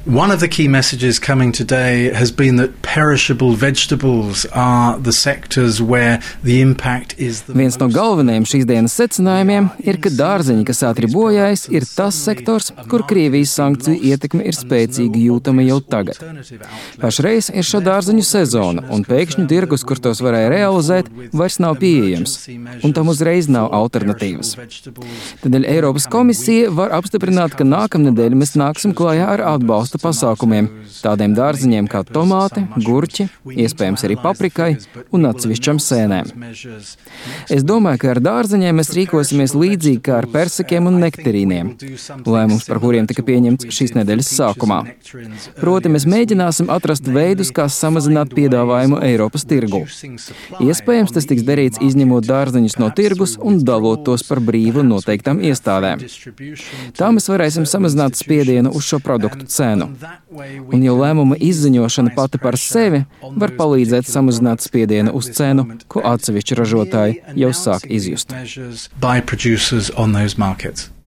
One of the key messages coming today has been that perishable vegetables are the sectors where the impact is the Viens no galvenajiem šīs dienas secinājumiem ir, ka dārzeņi, kas ātri bojājas, ir tas sektors, kur Krievijas sankciju ietekme ir spēcīgi jūtama jau tagad. Pašreiz ir šo dārzeņu sezona, un pēkšņi tirgus, kur tos varēja realizēt, vairs nav pieejams, un tam uzreiz nav alternatīvas. Tādēļ Eiropas komisija var apstiprināt, ka nākamnedēļ mēs nāksim klājā ar atbalstu pasākumiem, tādiem dārziņiem kā tomāti, gurķi, iespējams arī paprikai un atsevišķam sēnēm. Es domāju, ka ar dārziņiem mēs rīkosimies līdzīgi kā ar persikiem un nektarīniem, lēmums par kuriem tika pieņemts šīs nedēļas sākumā. Proti, mēs mēģināsim atrast veidus, kā samazināt piedāvājumu Eiropas tirgu. Iespējams, tas tiks darīts izņemot dārziņus no tirgus un dalot tos par brīvu noteiktām iestādēm. Tā mēs varēsim samazināt spiedienu uz šo produktu cenu. Un jau lēmuma izziņošana pati par sevi var palīdzēt samazināt spiedienu uz cenu, ko atsevišķi ražotāji jau sāk izjust.